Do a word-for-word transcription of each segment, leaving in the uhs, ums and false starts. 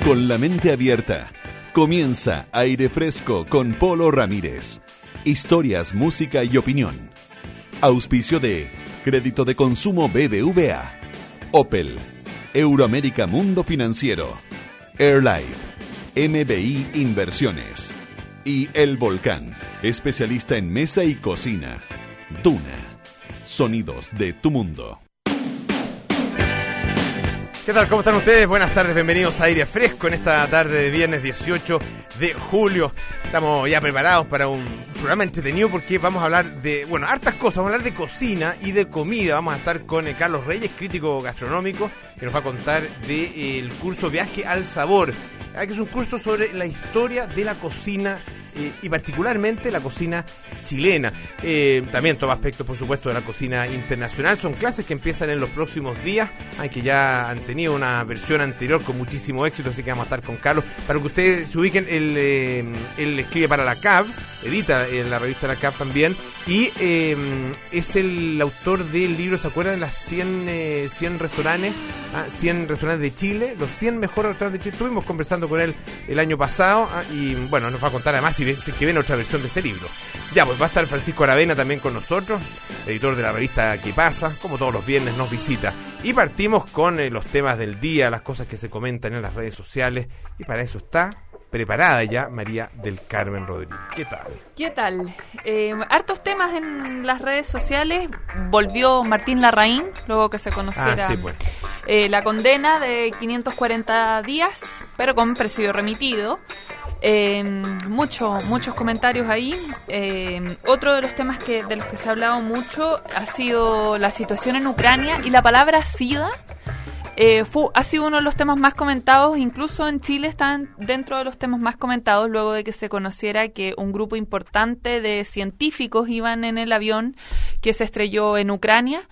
con la mente abierta. Comienza Aire Fresco con Polo Ramírez. Historias, música y opinión. Auspicio de Crédito de Consumo B B V A, Opel, Euroamérica Mundo Financiero, Airlife, M B I Inversiones y El Volcán, especialista en mesa y cocina. Duna, sonidos de tu mundo. ¿Qué tal? ¿Cómo están ustedes? Buenas tardes, bienvenidos a Aire Fresco en esta tarde de viernes dieciocho de julio. Estamos ya preparados para un programa entretenido porque vamos a hablar de, bueno, hartas cosas. Vamos a hablar de cocina y de comida. Vamos a estar con eh, Carlos Reyes, crítico gastronómico, que nos va a contar del de, eh, curso Viaje al Sabor, que es un curso sobre la historia de la cocina eh, y particularmente la cocina chilena. Eh, también toma aspectos, por supuesto, de la cocina internacional. Son clases que empiezan en los próximos días, aunque ya han tenido una versión anterior con muchísimo éxito, así que vamos a estar con Carlos. Para que ustedes se ubiquen, él, eh, él escribe para la C A B, edita en la revista La C A B también, y eh, es el autor del libro, ¿se acuerdan? Las cien, eh, cien restaurantes, ah, cien restaurantes de Chile, los cien mejores restaurantes de Chile. Estuvimos conversando con él el año pasado, ah, y bueno, nos va a contar además si, si que ven otra versión de este libro. Ya, pues va a estar Francisco Aravena también con nosotros, editor de la revista ¿Qué pasa? Como todos los viernes nos visita. Y partimos con eh, los temas del día, las cosas que se comentan en las redes sociales, y para eso está preparada ya María del Carmen Rodríguez. ¿Qué tal? ¿Qué tal? Eh, hartos temas en las redes sociales. Volvió Martín Larraín, luego que se conociera ah, sí, pues. eh, la condena de quinientos cuarenta días, pero con presidio remitido. Eh, mucho, muchos comentarios ahí. Eh, otro de los temas que de los que se ha hablado mucho ha sido la situación en Ucrania y la palabra SIDA. Eh, fue, ha sido uno de los temas más comentados, incluso en Chile están dentro de los temas más comentados luego de que se conociera que un grupo importante de científicos iban en el avión que se estrelló en Ucrania.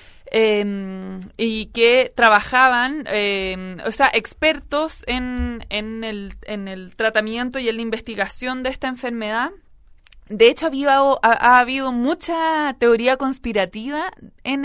Eh, y que trabajaban, eh, o sea, expertos en, en, el, en el tratamiento y en la investigación de esta enfermedad. De hecho, había, ha, ha habido mucha teoría conspirativa en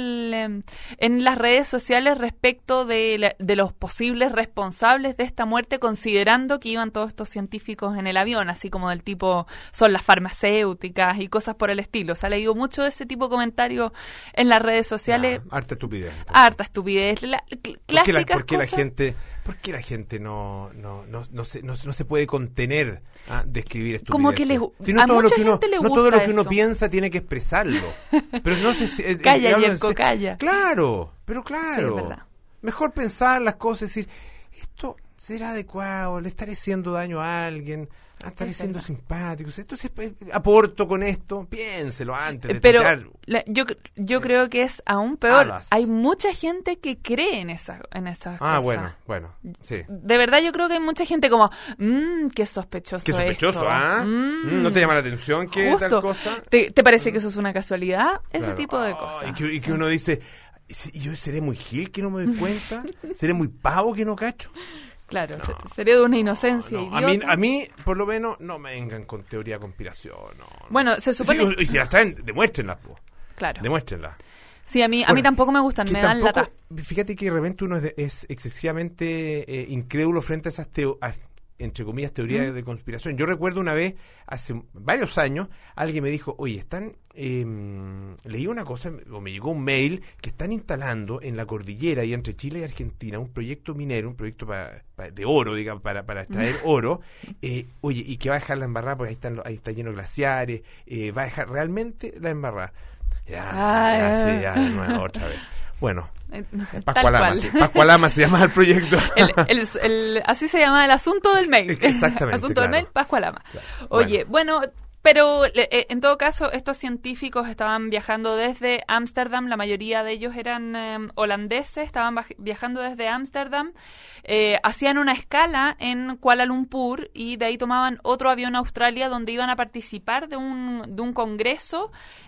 el en las redes sociales respecto de, la, de los posibles responsables de esta muerte, considerando que iban todos estos científicos en el avión, así como del tipo son las farmacéuticas y cosas por el estilo. Se ha leído mucho de ese tipo de comentarios en las redes sociales. Ah, harta estupidez. Harta estupidez. La, clásicas ¿Por qué la, por qué la cosas? gente, ¿por qué la gente no, no, no, no, se, no, no se puede contener ah, de escribir estupideces? Como que les, si no a todo mucha lo que uno, gente le no gusta todo lo que uno eso. piensa tiene que expresarlo. Pero no se, eh, Calla, eh, Yerko, se, calla. Claro, pero claro. Sí, es verdad. Mejor pensar las cosas y decir, esto será adecuado, le estaré haciendo daño a alguien, ah, estaré Es siendo verdad. simpático. Entonces, eh, aporto con esto, piénselo antes de Pero tirar. la, yo yo creo que es aún peor. Alas. Hay mucha gente que cree en esas en esas Ah, cosas. bueno, bueno, sí. De verdad yo creo que hay mucha gente como, mmm, qué sospechoso Qué sospechoso, esto. ¿ah? Mm, ¿No te llama la atención que justo. tal cosa? ¿Te, te parece que eso es una casualidad? Ese Claro. tipo de Oh, cosas. y, que, y que Sí. uno dice, ¿y yo seré muy gil que no me doy cuenta? ¿Seré muy pavo que no cacho? Claro, No, se- sería de una inocencia No, a, mí, idiota. a mí, por lo menos, no me vengan con teoría de conspiración. No, no. Bueno, se supone... Sí, y si las traen, demuéstrenlas, po. Claro. Demuéstrenlas. Sí, a mí, a mí Bueno, tampoco me gustan, Que me dan tampoco- lata. Fíjate que de repente uno es, de- es excesivamente eh, incrédulo frente a esas teo- a- entre comillas, teorías ¿Mm? de conspiración. Yo recuerdo una vez, hace varios años, alguien me dijo, oye, están, eh, leí una cosa, o me llegó un mail, que están instalando en la cordillera y entre Chile y Argentina un proyecto minero, un proyecto pa, pa- de oro, digamos, para, para extraer oro, eh, oye, y que va a dejar la embarrada, porque ahí, están, los- ahí está lleno de glaciares, eh, va a dejar realmente la embarrada. Ya, Ah, ya, ah. sí, ya, de nuevo, otra vez. Bueno, Eh, Pascualama, tal sí, cual. Pascualama se llama el proyecto. El, el, el- así se llama el asunto del mail. Exactamente, Asunto claro. del mail, Pascualama. Claro. Oye, bueno, pero eh, en todo caso, estos científicos estaban viajando desde Ámsterdam, la mayoría de ellos eran eh, holandeses, estaban baj- viajando desde Ámsterdam, eh, hacían una escala en Kuala Lumpur y de ahí tomaban otro avión a Australia donde iban a participar de un, de un congreso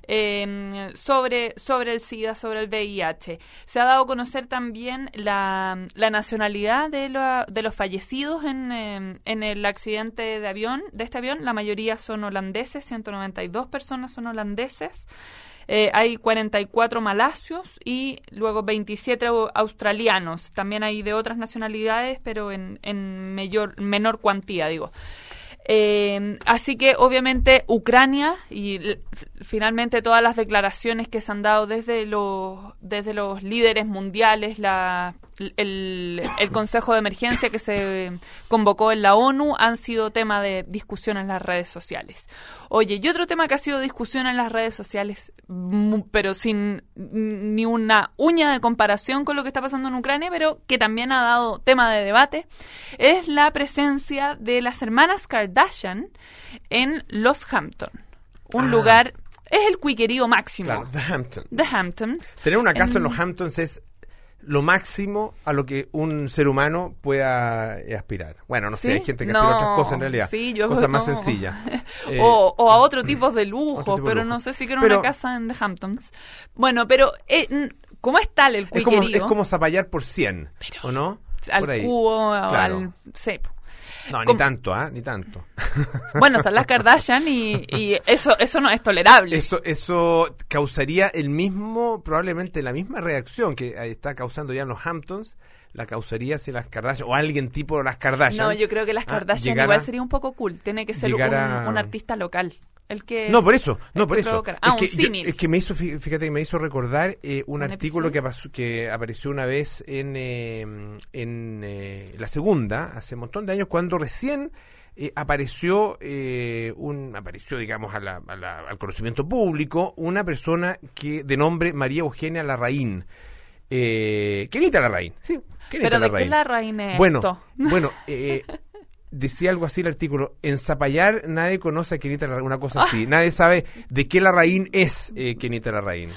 eh, sobre, sobre el SIDA, sobre el V I H. Se ha dado a conocer también la, la nacionalidad de, lo, de los fallecidos en, eh, en el accidente de avión, de este avión. La mayoría son holandeses, ciento noventa y dos personas son holandeses. Eh, hay cuarenta y cuatro malasios y luego veintisiete australianos. También hay de otras nacionalidades, pero en, en mayor, menor cuantía, digo. Eh, así que obviamente Ucrania y l- finalmente todas las declaraciones que se han dado desde los desde los líderes mundiales, la, el, el Consejo de Emergencia que se convocó en la ONU han sido tema de discusión en las redes sociales. Oye, y otro tema que ha sido discusión en las redes sociales, pero sin ni una uña de comparación con lo que está pasando en Ucrania, pero que también ha dado tema de debate, es la presencia de las hermanas Kardashian en Los Hampton. Un Ah. lugar, es el cuiquerío máximo. Claro, The Hamptons. The Hamptons. Tener una casa en, En- los Hamptons es lo máximo a lo que un ser humano pueda eh, aspirar. Bueno, no sé, ¿Sí? hay gente que aspira a No, otras cosas en realidad. sí, yo cosas más no. sencillas. Eh, o, o a otro tipo de lujo, otro tipo de pero lujo. no sé si quiero Pero- una casa en The Hamptons. Bueno, pero eh, n- ¿cómo es tal el es como, cuiquerío? es como zapallar por cien, ¿o no? Al Por ahí. cubo, o Claro. al cepo. No, ni como- tanto, ¿ah? Ni tanto. Bueno, están las Kardashian y, y eso eso no es tolerable. Eso, eso causaría el mismo, probablemente la misma reacción que eh, está causando ya en los Hamptons, la causaría si las Kardashian, o alguien tipo las Kardashian. No, yo creo que las ah, Kardashian llegara- igual sería un poco cool. Tiene que ser un, llegara- un artista local. El que No, por eso, no, el por que eso. provoca- Es Ah, un que yo- símil. es que me hizo, fí- fíjate que me hizo recordar eh, un, ¿Un artículo episodio? que, pasó- que apareció una vez en, eh, en eh, la segunda, hace un montón de años, cuando recién eh, apareció, eh, un apareció digamos, a la- a la- al conocimiento público, una persona que de nombre María Eugenia Larraín. Eh, Kenita Larraín, sí, Kenita Pero ¿de Larraín. qué la reina es Bueno, esto? bueno, eh, decía algo así el artículo. En Zapallar nadie conoce a Kenita Larraín, una cosa así. Nadie sabe de qué Larraín es eh, Kenita Larraín.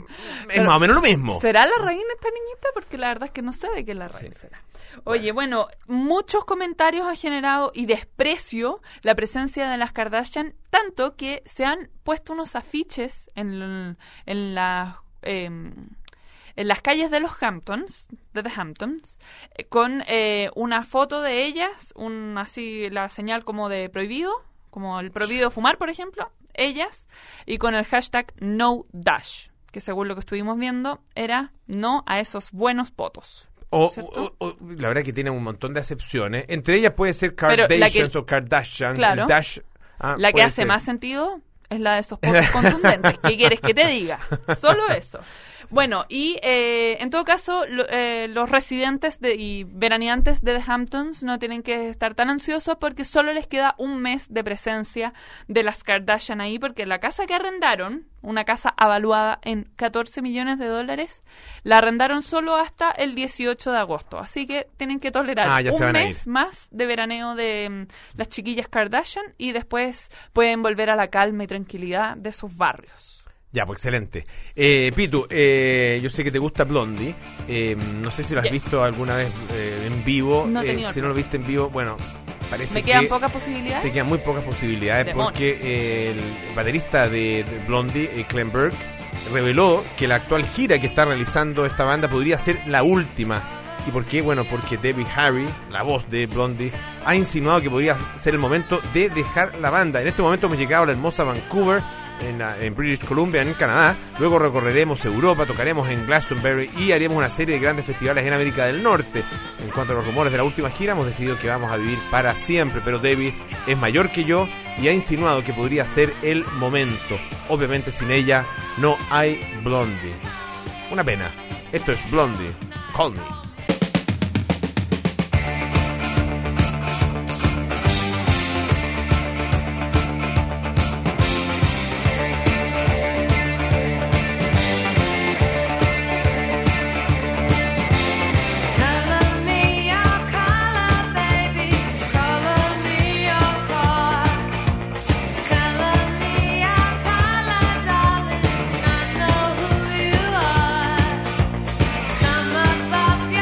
Es Pero, más o menos lo mismo. ¿Será la reina esta niñita? Porque la verdad es que no sé de qué la reina será. Oye, bueno, muchos comentarios ha generado y desprecio la presencia de las Kardashian, tanto que se han puesto unos afiches en, en las... em, en las calles de los Hamptons, de The Hamptons, eh, con eh, una foto de ellas, un así la señal como de prohibido, como el prohibido fumar, por ejemplo, ellas, y con el hashtag No Dash, que según lo que estuvimos viendo era no a esos buenos potos. O, ¿cierto? o- o- la verdad que tiene un montón de acepciones. Entre ellas puede ser Pero la que- Kardashians o Kardashian. Claro. El Dash, ah, La que puede hace ser. más sentido es la de esos potos contundentes. ¿Qué quieres que te diga? Solo eso. Bueno, y eh, en todo caso, lo- eh, los residentes de, y veraneantes de The Hamptons no tienen que estar tan ansiosos porque solo les queda un mes de presencia de las Kardashian ahí, porque la casa que arrendaron, una casa avaluada en catorce millones de dólares, la arrendaron solo hasta el dieciocho de agosto. Así que tienen que tolerar Ah, ya se un van a mes ir. más de veraneo de mm, las chiquillas Kardashian y después pueden volver a la calma y tranquilidad de sus barrios. Ya, pues excelente. Eh, Pitu, eh, yo sé que te gusta Blondie. Eh, no sé si lo has Yes. visto alguna vez eh, en vivo. No he Eh, tenido el si no lo viste en vivo, bueno, parece Me quedan que pocas posibilidades. te quedan muy pocas posibilidades Demonios. porque eh, el baterista de, de Blondie, eh, Clem Burke, reveló que la actual gira que está realizando esta banda podría ser la última. ¿Y por qué? Bueno, porque Debbie Harry, la voz de Blondie, ha insinuado que podría ser el momento de dejar la banda. En este momento hemos llegado a la hermosa Vancouver, en, la- en British Columbia, en Canadá. Luego recorreremos Europa, tocaremos en Glastonbury y haremos una serie de grandes festivales en América del Norte. En cuanto a los rumores de la última gira, hemos decidido que vamos a vivir para siempre, pero Debbie es mayor que yo y ha insinuado que podría ser el momento. Obviamente sin ella no hay Blondie. Una pena. Esto es Blondie. Call Me. Color me your color, baby. Color me your car. Color me your color, darling. I know who you are. Some above your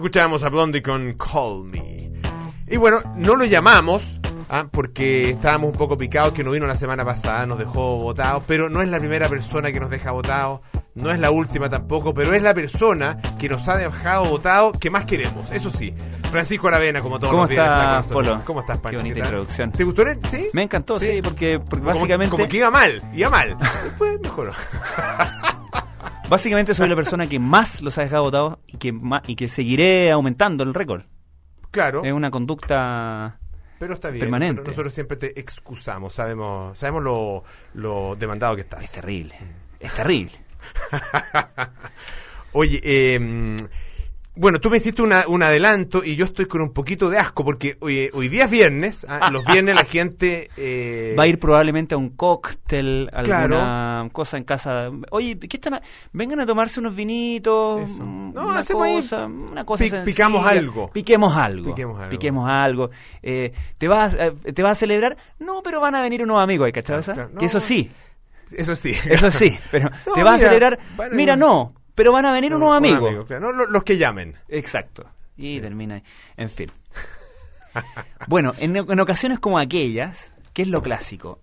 Escuchábamos a Blondie con Call Me. Y bueno, no lo llamamos ¿ah? porque estábamos un poco picados que no vino la semana pasada, nos dejó votados, pero no es la primera persona que nos deja votados, no es la última tampoco, pero es la persona que nos ha dejado votados que más queremos, eso sí. Francisco Aravena, como todos ¿Cómo los días. estás, está con nosotros. Polo? ¿Cómo estás, Pancho? Qué bonita ¿Qué tal? introducción. ¿Te gustó? el- ¿Sí? Me encantó, sí, porque, porque Como- básicamente Como, que iba mal, iba mal. Después mejoró. básicamente soy la persona que más los ha dejado votados y que, ma- y que seguiré aumentando el récord. Claro. Es una conducta... Pero está bien. permanente. Nosotros, nosotros siempre te excusamos. Sabemos sabemos lo, lo demandado que estás. Es terrible, es terrible. Oye, eh, bueno, tú me hiciste una, un adelanto y yo estoy con un poquito de asco porque hoy, hoy día es viernes. ¿ah? Los viernes la gente... eh, Va a ir probablemente a un cóctel, alguna Claro. cosa en casa. Oye, ¿qué están? a- Vengan a tomarse unos vinitos. Eso. mm, No, una hacemos ahí- cosa, una cosa pi- sencilla. picamos algo. Piquemos algo. Piquemos algo. Piquemos algo. Eh, ¿te, vas, eh, ¿Te vas a celebrar? No, pero van a venir unos amigos, ¿cachai? Claro, claro. Que eso No, sí, Eso sí. eso sí. Pero No, ¿te vas mira, a celebrar? van a- Mira, no, pero van a venir No, unos un amigos. amigo, claro. No, lo- los que llamen. Exacto. Y termina ahí. En fin. Bueno, en, en ocasiones como aquellas, ¿qué es lo clásico?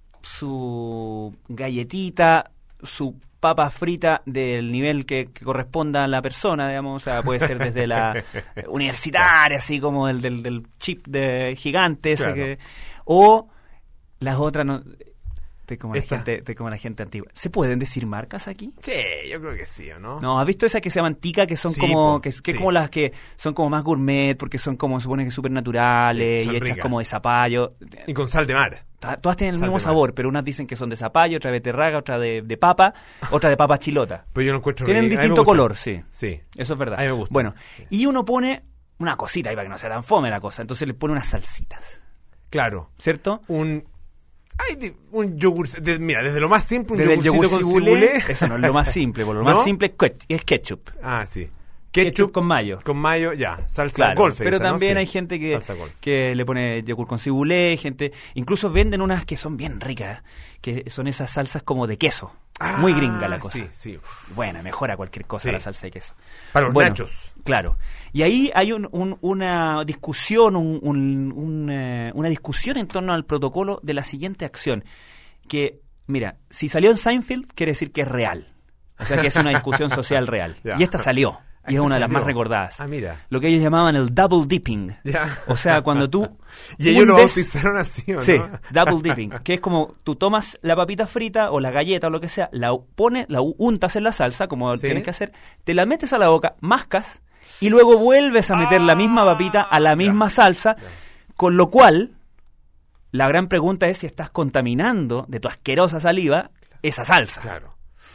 Su galletita, su papa frita del nivel que, que corresponda a la persona, digamos, o sea, puede ser desde la universitaria, así como el del, del chip de gigante ese Claro. que... O las otras... No, de como, la Esta. gente, de como la gente antigua. ¿Se pueden decir marcas aquí? Sí, yo creo que sí, ¿o no? No, ¿has visto esas que se llaman tica, que son Sí, como po, que, que sí. como las que son como más gourmet, porque son como, se supone que súper naturales Sí, son y hechas ricas. como de zapallo? Y con sal de mar. Ta- Todas tienen el Sal mismo de mar. sabor, pero unas dicen que son de zapallo, otra de beterraga, otra de, de papa, otra de papa chilota. Pero yo no encuentro Tienen rica. A mí me distinto gusta. color, sí. Sí. Eso es verdad. A mí me gusta. Bueno, y uno pone una cosita ahí para que no sea tan fome la cosa, entonces le pone unas salsitas, Claro. ¿cierto? Un... Ay, de- un yogur... de- mira, desde lo más simple, un Desde el yogurcito yogur con cibulé, cibulé. eso no es lo más simple, por lo ¿No? más simple es ketch- es ketchup. Ah, sí. Ketchup con mayo. Con mayo, ya. Salsa Claro, golf. pero esa, ¿no? también Sí. hay gente que, Salsa golf. que le pone yogur con cibulé, gente, incluso venden unas que son bien ricas, que son esas salsas como de queso, Ah, muy gringa la cosa. Sí, sí. Uf. Buena, mejora cualquier cosa Sí. la salsa de queso. Para los Bueno, nachos. Claro. Y ahí hay un- un- una discusión, un- un- un, eh, una discusión en torno al protocolo de la siguiente acción, que, mira, si salió en Seinfeld, quiere decir que es real. O sea, que es una discusión social real. Ya. Y esta salió. Y es Esta una de las salió. más recordadas. Ah, mira. Lo que ellos llamaban el double dipping. Ya. O sea, cuando tú Y ellos lo hundes- bautizaron así, ¿o no? Sí, double dipping, que es como tú tomas la papita frita o la galleta o lo que sea, la pones, la untas en la salsa, como Sí. tienes que hacer, te la metes a la boca, mascas, y luego vuelves a meter la misma papita a la misma ya, salsa, con lo cual, la gran pregunta es si estás contaminando de tu asquerosa saliva esa salsa. Claro.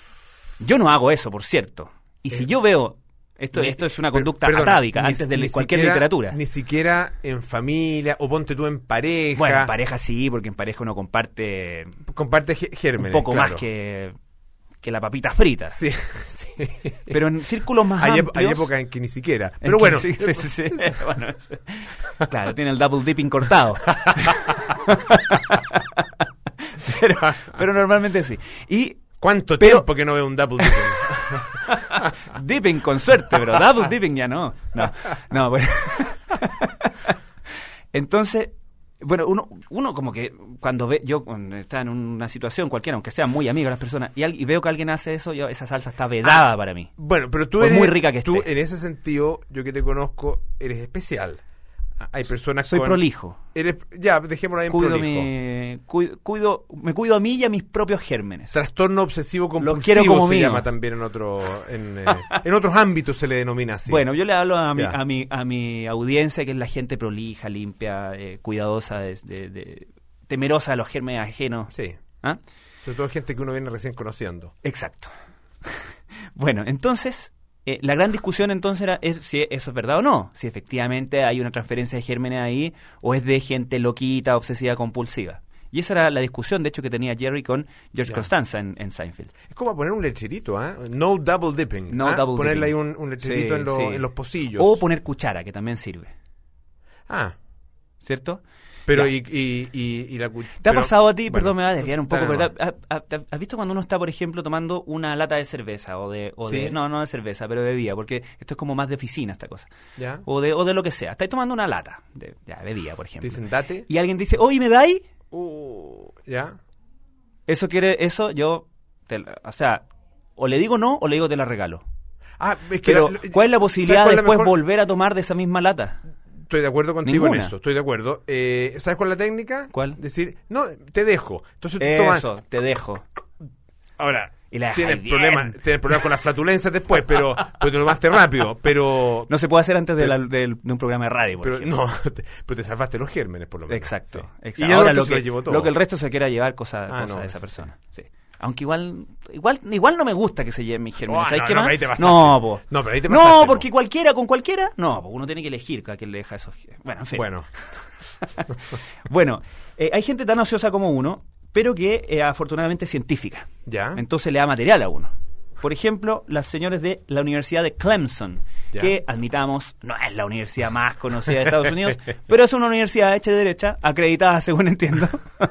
Yo no hago eso, por cierto. Y si Eh, yo veo, esto, Ni- esto es una per- conducta perdona, atávica, ni- antes de ni cualquier siquiera- literatura. Ni siquiera en familia, o ponte tú en pareja. Bueno, en pareja sí, porque en pareja uno comparte Comparte ge- un gérmenes. poco claro. más que, que la papita frita. Sí, sí. Pero en círculos más Hay, ep- amplios... hay época en que ni siquiera. en Pero que- bueno. sí, sí, sí, sí. Bueno, sí. Claro, tiene el double dipping cortado. pero, pero normalmente sí. Y ¿Cuánto pero- tiempo que no veo un double dipping? dipping con suerte, pero double dipping ya no. No, no, bueno. Entonces, bueno, uno, uno como que cuando ve, yo cuando está en una situación cualquiera, aunque sea muy amigo de las personas, y, al- y veo que alguien hace eso, yo esa salsa está vedada Ah, para mí. Bueno, pero tú Por eres... muy rica que tú, esté. en ese sentido, yo que te conozco, eres especial. Hay personas Soy con... prolijo. Eres, ya, dejémoslo ahí en Cuido prolijo. mi, cuido, cuido- me cuido a mí y a mis propios gérmenes. Trastorno obsesivo compulsivo quiero como se mío. llama también en otro en, eh, en otros ámbitos se le denomina así. Bueno, yo le hablo a mi, Ya. a mi, a mi audiencia, que es la gente prolija, limpia, eh, cuidadosa, de, de- de- temerosa de los gérmenes ajenos. Sí. ¿Ah? Sobre todo gente que uno viene recién conociendo. Exacto. Bueno, entonces, eh, la gran discusión entonces era es, si eso es verdad o no, si efectivamente hay una transferencia de gérmenes ahí o es de gente loquita, obsesiva, compulsiva. Y esa era la discusión, de hecho, que tenía Jerry con George Ya. Costanza en, en Seinfeld. Es como poner un lecherito, ¿ah? No double dipping. No ¿ah? double Ponerle dipping. ahí un, un lecherito Sí, en, lo- sí. en los pocillos. O poner cuchara, que también sirve, Ah, ¿cierto? Pero Ya. y, y, y, y la cu- ¿Te ha pero- pasado a ti? bueno, Perdón, me va a desviar un poco, dale pero nomás. ¿has, has- has visto cuando uno está, por ejemplo, tomando una lata de cerveza o de, o Sí. de no, no de cerveza, pero de bebida, porque esto es como más de oficina esta cosa, ¿Ya? o de, o de lo que sea. Estáis tomando una lata de ya, bebida, por Te ejemplo, dicen date. y alguien dice, oye, ¿me dais? Uh, ¿Ya? Eso quiere, eso yo, te la- o sea, o le digo no o le digo te la regalo. Ah, es que Pero, la- ¿cuál es la ¿sabes posibilidad cuál de es la después mejor? volver a tomar de esa misma lata? Estoy de acuerdo contigo en Ninguna. eso, estoy de acuerdo. Eh, ¿Sabes cuál es la técnica? ¿Cuál? Decir, no, te dejo. Entonces tú tomas. Eso, te dejo. Ahora, Y la tienes dejáis problemas, bien. tienes problemas con las flatulencias después, pero pues te lo tomaste rápido. Pero, No se puede hacer antes de, Pero- la- del- de un programa de radio, por pero ejemplo. no, te, pero te salvaste los gérmenes por lo menos. Exacto, Sí. exacto. Y el Ahora otro lo se que, lo llevó todo. lo que el resto se quiera llevar cosa, Ah, cosa no, de esa eso sí. persona. Sí. Aunque igual, igual, igual no me gusta que se lleven mis gérmenes. Oh, ¿Sabes no, qué no, más? pero ahí te pasaste. No, po. No, pero ahí te No, pasaste, porque po. cualquiera con cualquiera. No, po, uno tiene que elegir a quién le deja esos. Bueno, en fin. Bueno, Bueno, eh, hay gente tan ociosa como uno, pero que eh, afortunadamente es científica. ya. Entonces le da material a uno. Por ejemplo, las señores de la Universidad de Clemson, Ya. que admitamos, no es la universidad más conocida de Estados Unidos, pero es una universidad hecha de derecha, acreditada según entiendo.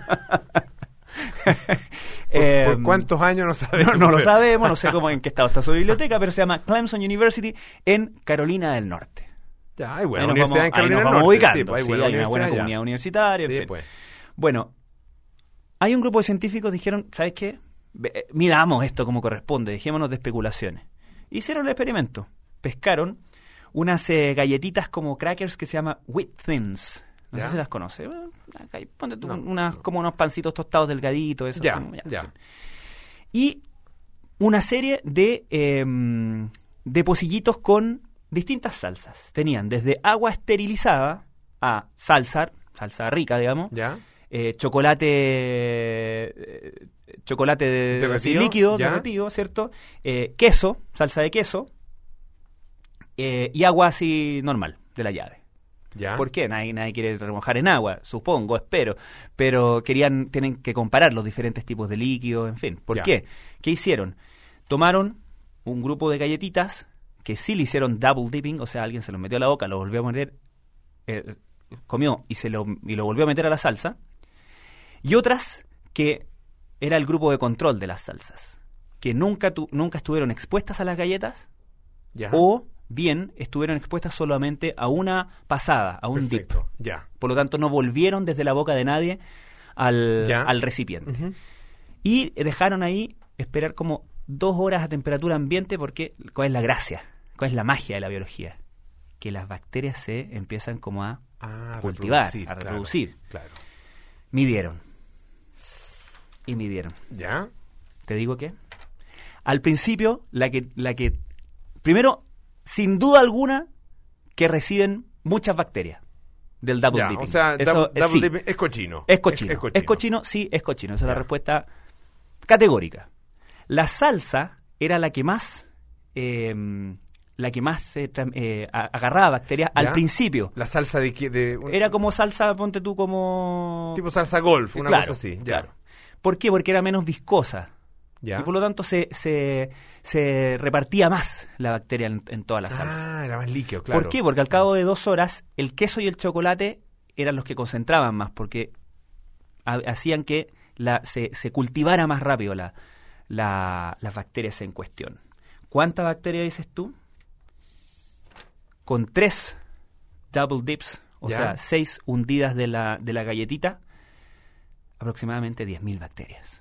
¿Por, Eh, por cuántos años no sabemos? no, no lo sabemos, no sé cómo en qué estado está su biblioteca, pero se llama Clemson University en Carolina del Norte. Ya, hay buena Ahí nos universidad vamos- en Carolina ahí nos del vamos Norte. ubicando, Sí, pues, hay sí, buena hay una buena universidad comunidad allá. universitaria. en Sí, fin. pues. Bueno, hay un grupo de científicos que dijeron, ¿sabes qué? Ve- eh, Midamos esto como corresponde, dejémonos de especulaciones. Hicieron el experimento. Pescaron unas eh, galletitas como crackers que se llama Wheat Thins. No Ya. sé si las conoces. Bueno, acá hay- ponte tú No, unas, no. como unos pancitos tostados delgaditos. Eso, Ya, como- ya. en fin. Y una serie de, eh, de pocillitos con distintas salsas. Tenían desde agua esterilizada a salsa, salsa rica, digamos, ¿Ya? eh, chocolate eh, chocolate de, Derretido, así, líquido, ya. derretido, ¿cierto? Eh, queso, salsa de queso eh, y agua así normal, de la llave. ¿Ya? ¿Por qué? Nadie, nadie quiere remojar en agua, supongo, espero. Pero querían, tienen que comparar los diferentes tipos de líquidos, en fin. ¿Por Ya. qué? ¿Qué hicieron? Tomaron un grupo de galletitas que sí le hicieron double dipping, o sea, alguien se los metió a la boca, lo volvió a meter, eh, comió y se lo, y lo volvió a meter a la salsa. Y otras que era el grupo de control de las salsas, que nunca, tu, nunca estuvieron expuestas a las galletas ¿Ya? o bien estuvieron expuestas solamente a una pasada, a un dip. Perfecto. Ya. Por lo tanto, no volvieron desde la boca de nadie al, Ya. al recipiente. Ujú. Y dejaron ahí esperar como dos horas a temperatura ambiente porque ¿cuál es la gracia? ¿Cuál es la magia de la biología? Que las bacterias se empiezan como a Ah, cultivar, reproducir, a claro, reproducir. Claro. Midieron. Y midieron. ¿Ya? ¿Te digo qué? Al principio, la que, la que... Primero, sin duda alguna, que reciben muchas bacterias del double Ya, dipping. o sea, Eso, double, eh, double sí. dipping es cochino. Es cochino. Es, Es cochino. sí, es cochino. Esa es la Ya. respuesta categórica. La salsa era la que más... eh, la que más eh, tra- eh, a- agarraba bacterias al Ya. principio. La salsa de... qué- de un- Era como salsa, ponte tú como... tipo salsa golf, una Claro, cosa así. Ya. claro. ¿Por qué? Porque era menos viscosa. Ya. Y por lo tanto se, se, se repartía más la bacteria en, en toda la salsa. Ah, era más líquido, claro. ¿Por qué? Porque al cabo de dos horas el queso y el chocolate eran los que concentraban más, porque ha- hacían que la, se, se cultivara más rápido la, la, las bacterias en cuestión. ¿Cuánta bacteria dices tú? Con tres double dips, o Ya. sea, seis hundidas de la, de la galletita, aproximadamente diez mil bacterias.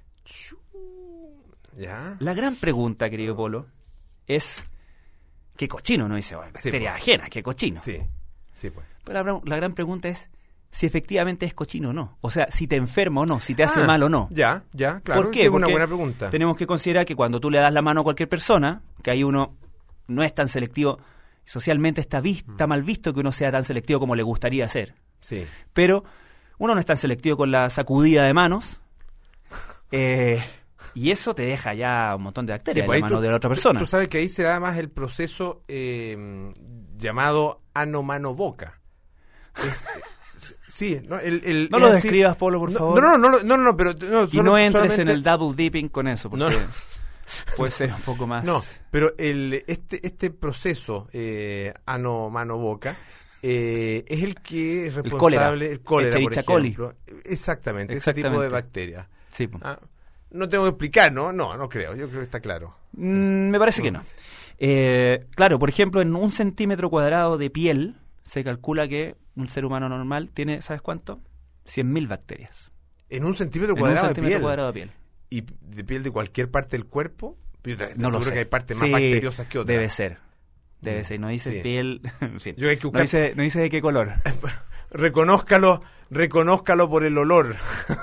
Ya. La gran pregunta, querido Polo, es ¿qué cochino? No dice, bueno, Sí, bacteria pues. ajena, ¿qué cochino? Sí. Sí, pues. Pero la, la gran pregunta es si efectivamente es cochino o no. O sea, si te enferma o no, si te hace Ah, mal o no. Ya, ya, claro. ¿Por sí, qué? es una Porque buena pregunta. tenemos que considerar que cuando tú le das la mano a cualquier persona, que ahí uno no es tan selectivo, socialmente está, vis- Mm. está mal visto que uno sea tan selectivo como le gustaría ser. Sí. Pero uno no es tan selectivo con la sacudida de manos. eh, y eso te deja ya un montón de Sí, bacterias pues en ahí la mano tú- de la otra tú- persona. Tú sabes que ahí se da más el proceso eh, llamado ano-mano-boca. Es- es- sí, no, el, el- No es lo así- describas, Polo, por no, favor. No, no, no, no, no, no, pero no, y solo- no entres solamente- en el double dipping con eso, porque No, no. puede ser un poco más... No, pero el, este, este proceso eh, ano-mano-boca eh, es el que es El responsable, cólera. el cólera, por Echerichia coli. ejemplo. Exactamente, ese Exactamente. tipo de bacterias. Sí, po. Ah, no tengo que explicar, ¿no? No, no creo, yo creo que está claro. Mm, me parece que no. Eh, claro, por ejemplo, en un centímetro cuadrado de piel se calcula que un ser humano normal tiene, ¿sabes cuánto? cien mil bacterias. En un centímetro En un cuadrado de centímetro piel. cuadrado de piel. ¿Y de piel de cualquier parte del cuerpo? Yo te- te No lo aseguro sé. que hay partes más Sí, bacteriosas que otras. Debe ser. Debe Mm, ser. No dice sí. piel. En fin. Yo hay que no, buscar- dice, no dice de qué color. Reconózcalo, reconózcalo por el olor.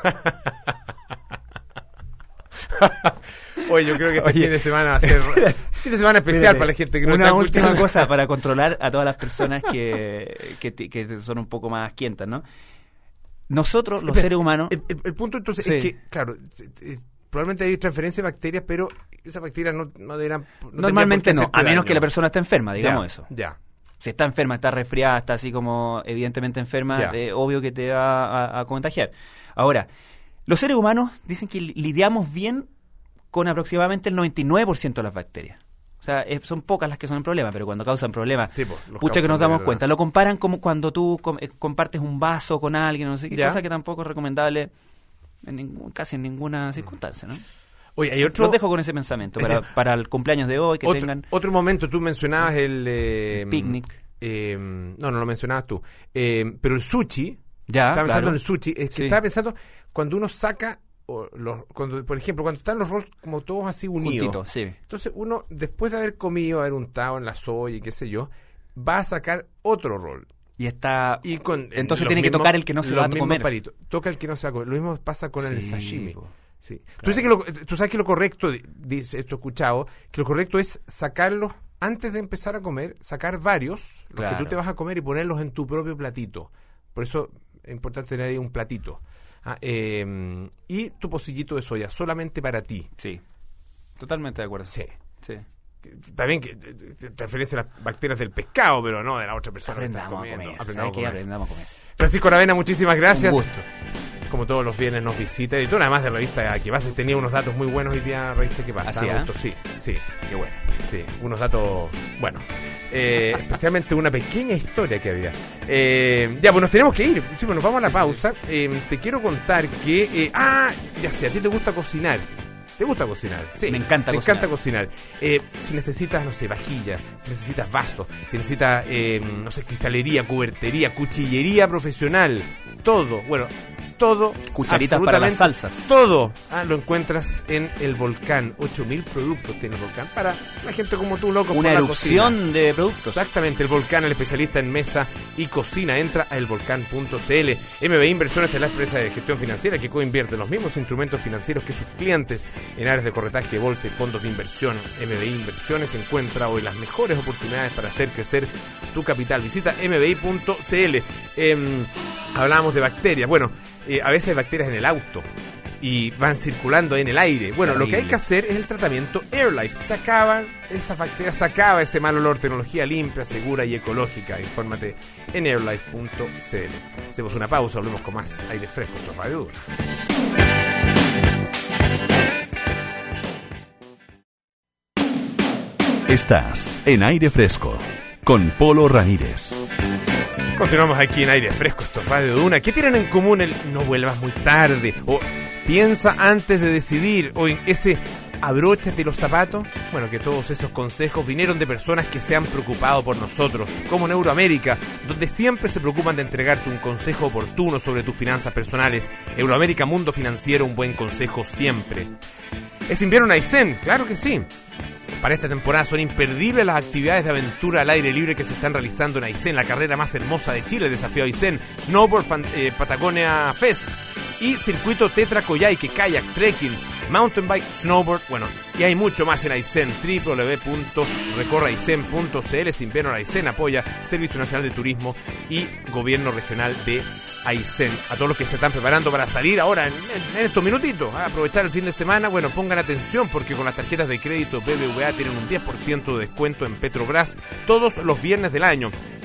Oye, yo creo que este Oye. fin de semana va a ser fin de semana especial Espérate, para la gente que no Una está última escuchando. cosa para controlar a todas las personas que, que, ti- que son un poco más quientas, ¿no? Nosotros, los Espera, seres humanos... El, el- el punto entonces Sí. es que, claro, eh, eh, probablemente hay transferencia de bacterias, pero esas bacterias no, no deberán. No normalmente tendrían no, por qué a hacerte menos daño. que la persona esté enferma, digamos Ya, eso. Ya. Si está enferma, está resfriada, está así como evidentemente enferma, Ya. eh, obvio que te va a, a contagiar. Ahora, los seres humanos dicen que li- lidiamos bien con aproximadamente el noventa y nueve por ciento de las bacterias. O sea, eh, son pocas las que son el problema, pero cuando causan problemas, Sí, pues, los pucha que causan nos de damos verdad. cuenta. Lo comparan como cuando tú com- eh, compartes un vaso con alguien, no sé qué, Ya. cosa que tampoco es recomendable en ningún, casi en ninguna circunstancia, ¿no? Oye, hay otro. Los dejo con ese pensamiento para, para el cumpleaños de hoy, que otro, tengan otro momento, tú mencionabas el. eh, el picnic. eh, no, no lo mencionabas tú. Eh, pero el sushi. Ya, estaba pensando claro. en el sushi. Es que Sí. estaba pensando cuando uno saca. O los, cuando, por ejemplo, cuando están los rolls como todos así unidos. Juntitos, sí. Entonces uno, después de haber comido, haber untado en la soya y qué sé yo, va a sacar otro rol. Y está... Y con, Entonces los tiene que mismos- tocar el que no se los va a mismos comer. palitos. Toca el que no se va a comer. Lo mismo pasa con el Sí, sashimi. po. Sí. Tú, dices que lo, tú sabes que lo correcto, di- dice esto he escuchado, que lo correcto es sacarlos antes de empezar a comer, sacar varios, los Claro. que tú te vas a comer y ponerlos en tu propio platito. Por eso es importante tener ahí un platito. Ah, eh, y tu pocillito de soya, solamente para ti. Sí, totalmente de acuerdo. Sí. Sí. Está bien que te, te- te refieres a las bacterias del pescado, pero no de la otra persona que estás Aprendamos a comiendo. comer. Aprendamos ¿Sabes a qué? comer. Aprendamos a comer. Francisco Aravena, muchísimas gracias. Un gusto. Como todos los viernes nos visita. Y tú nada más de revista que vas, tenía unos datos muy buenos hoy día, revista que pasa. ¿Ah, sí, Me ah? gustó. Sí, sí, qué bueno. Sí, unos datos, bueno, eh, especialmente una pequeña historia que había. Eh, ya, pues nos tenemos que ir. Sí, pues nos vamos a la pausa. Eh, te quiero contar que, eh, ah, ya sé, a ti te gusta cocinar. ¿Te gusta cocinar? Sí. Me encanta Me cocinar. encanta cocinar. Eh, si necesitas, no sé, vajilla, si necesitas vasos, si necesitas, eh, no sé, cristalería, cubertería, cuchillería profesional, todo, bueno, todo. Cucharitas para las absolutamente salsas. Todo ah, lo encuentras en El Volcán. ocho mil productos tiene El Volcán para la gente como tú, loco. Una por la erupción cocina. de productos. Exactamente, El Volcán, el especialista en mesa y cocina. Entra a elvolcán punto c l. M B I Inversiones es la empresa de gestión financiera que coinvierte los mismos instrumentos financieros que sus clientes en áreas de corretaje de bolsa y fondos de inversión. M B I Inversiones encuentra hoy las mejores oportunidades para hacer crecer tu capital. Visita m b i punto c l. Eh, hablábamos de bacterias. Bueno, eh, a veces hay bacterias en el auto y van circulando en el aire. Bueno, lo que hay Terrible. que hacer es el tratamiento AirLife. Se acaban esas bacterias, se acaba ese mal olor. Tecnología limpia, segura y ecológica. Infórmate en airlife punto c l. Hacemos una pausa, volvemos con más aire fresco en Radio Duna. Estás en Aire Fresco con Polo Ramírez. Continuamos aquí en Aire Fresco, esto es Radio Duna. ¿Qué tienen en común el no vuelvas muy tarde? O piensa antes de decidir. O en ese abróchate los zapatos. Bueno, que todos esos consejos vinieron de personas que se han preocupado por nosotros. Como Neuroamérica, donde siempre se preocupan de entregarte un consejo oportuno sobre tus finanzas personales. Euroamérica Mundo Financiero, un buen consejo siempre. ¿Es invierno en Aysén? Claro que sí. Para esta temporada son imperdibles las actividades de aventura al aire libre que se están realizando en Aysén, la carrera más hermosa de Chile, el Desafío Aysén, Snowboard Fan- eh, Patagonia Fest y Circuito Tetra Coyhaique, Kayak, Trekking, Mountain Bike, Snowboard, bueno, y hay mucho más en Aysén, w w w punto recorre aysén punto c l. Es invierno en Aysén, apoya Servicio Nacional de Turismo y Gobierno Regional de Aysén. A todos los que se están preparando para salir ahora en, en- en estos minutitos, a aprovechar el fin de semana, bueno, pongan atención porque con las tarjetas de crédito B B V A tienen un diez por ciento de descuento en Petrobras todos los viernes del año.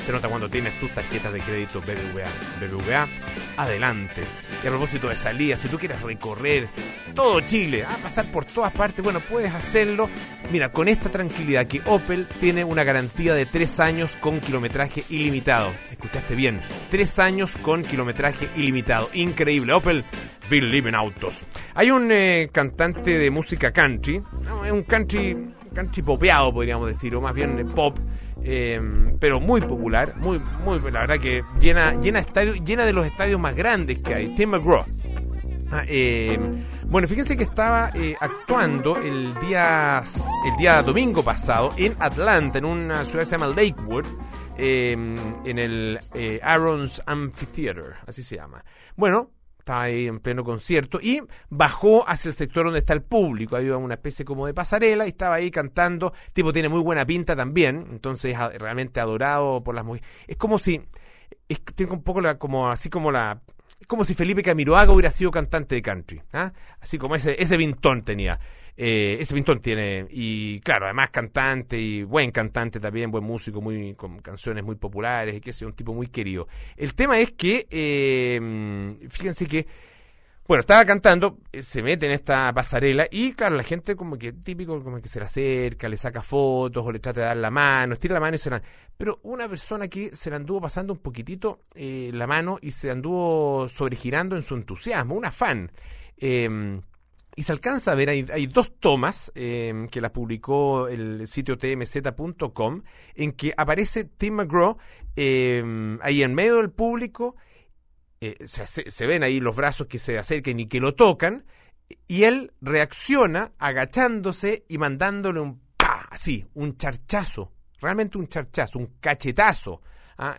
se nota cuando tienes tus tarjetas de crédito B B V A. B B V A, adelante. Y a propósito de salidas, si tú quieres recorrer todo Chile, a pasar por todas partes, bueno, puedes hacerlo. Mira, con esta tranquilidad que Opel tiene una garantía de tres años con kilometraje ilimitado. Escuchaste bien, tres años con kilometraje ilimitado. Increíble, Opel, believe in autos. Hay un eh, cantante de música country, no, es un country, country popeado, podríamos decir, o más bien eh, pop, eh, pero muy popular, muy, muy, la verdad que llena, llena estadios, llena de los estadios más grandes que hay. Tim McGraw. Ah, eh, bueno, fíjense que estaba eh, actuando el día el día domingo pasado en Atlanta, en una ciudad que se llama Lakewood, eh, en el eh, Aaron's Amphitheater, así se llama. Bueno, estaba ahí en pleno concierto y bajó hacia el sector donde está el público. Había una especie como de pasarela y estaba ahí cantando. El tipo tiene muy buena pinta también, entonces es realmente adorado por las mujeres. Es como si, es, tiene un poco la, como así como la... como si Felipe Camiroaga hubiera sido cantante de country, ¿ah? Así como ese ese vintón tenía, eh, ese vintón tiene, y claro, además cantante y buen cantante también, buen músico, muy con canciones muy populares, y que es un tipo muy querido. El tema es que, eh, fíjense que, bueno, estaba cantando, se mete en esta pasarela y claro, la gente como que típico, como que se le acerca, le saca fotos o le trata de dar la mano, estira la mano y se la... Pero una persona que se la anduvo pasando un poquitito eh, la mano y se anduvo sobregirando en su entusiasmo, una fan. Eh, y se alcanza a ver, hay, hay dos tomas eh, que las publicó el sitio T M Z punto com, en que aparece Tim McGraw eh, ahí en medio del público. Eh, se, se ven ahí los brazos que se acercan y que lo tocan, y él reacciona agachándose y mandándole un pa, así, un charchazo, realmente un charchazo, un cachetazo ¿ah?